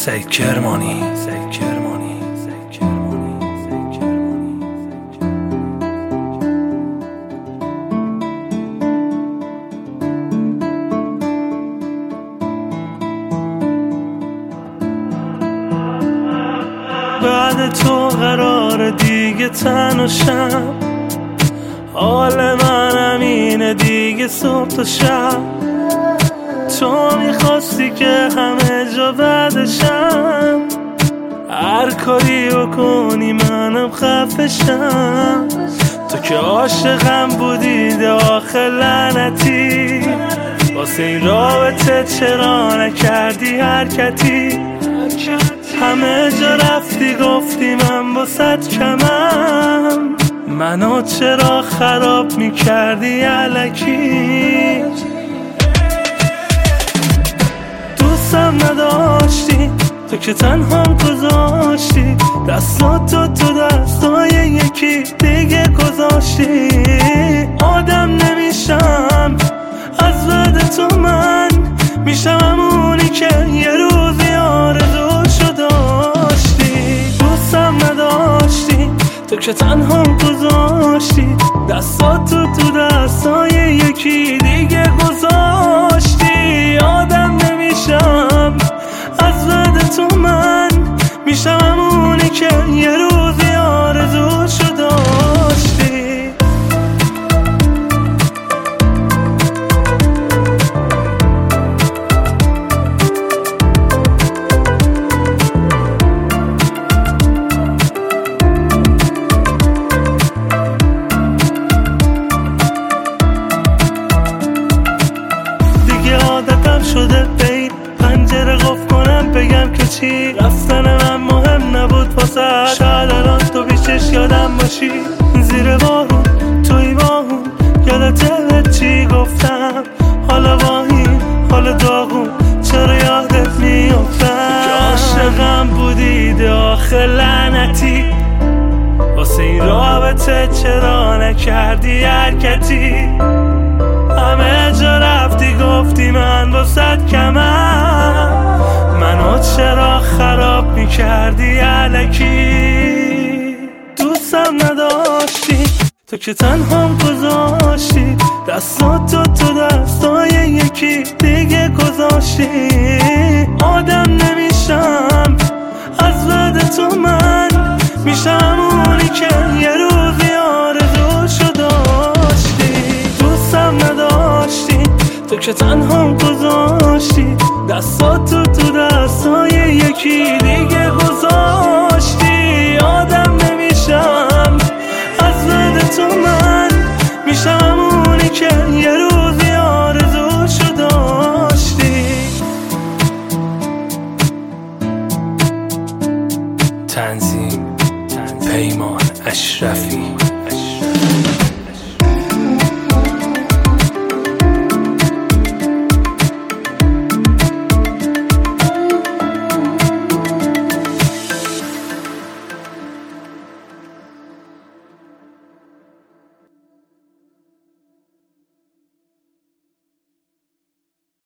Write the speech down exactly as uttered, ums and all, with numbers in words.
سعید کرمانی سعید کرمانی سعید کرمانی سعید کرمانی بعد تو قرار دیگه تنهاشم، حال من همینه دیگه صبح تا شب. تو میخواستی که همه جا بعدشم، هر کاری بکنی منم خفشم. تو که عاشقم بودی داخل لعنتی، واسه این رابطه چرا نکردی حرکتی؟ همه جا رفتی گفتی من باست کمم، منو چرا خراب میکردی الکی؟ دوستم نداشتی تو که تنهام گذاشتی، دستاتو تو دستای یکی دیگه گذاشتی. آدم نمیشم از بعد تو، من میشم همونی که یه روزی آرزوشو داشتی. دوستم نداشتی تو که تنهام گذاشتی، دستاتو تو دستای یکی دیگه گذاشتی. آدم نمیشم از بعد تو، من میشم همونی که یه روزی آرزوشو داشتی. عادتم شده بین پنجره قفل کنم بگم که چی، رفتن من مهم نبود واسه. شاید الان تو بیشش یادم باشی، زیر بارون توی باهون یادته چی گفتم. حالا با این حال داغون چرا یادت میافتم که عاشقم بودی داخل لعنتی، واسه این رابطه چرا نکردی حرکتی؟ همه جا رفتی گفتی من باست کمم، منو چرا خراب میکردی الکی؟ دوستم نداشتی تو که تنهام گذاشتی، دستاتو تو دستای یکی دیگه گذاشتی. آدم نمیشم از بعد تو، من میشم همونی که یه روزی آرزوشو داشتی. دوستم نداشتی تو که تنهام گذاشتی، دستاتو تو دستای یکی دیگه گذاشتی. آدم نمیشم از بعد تو، من میشم همونی که یه روزی آرزوشو داشتی. تنظیم پیمان اشرفی.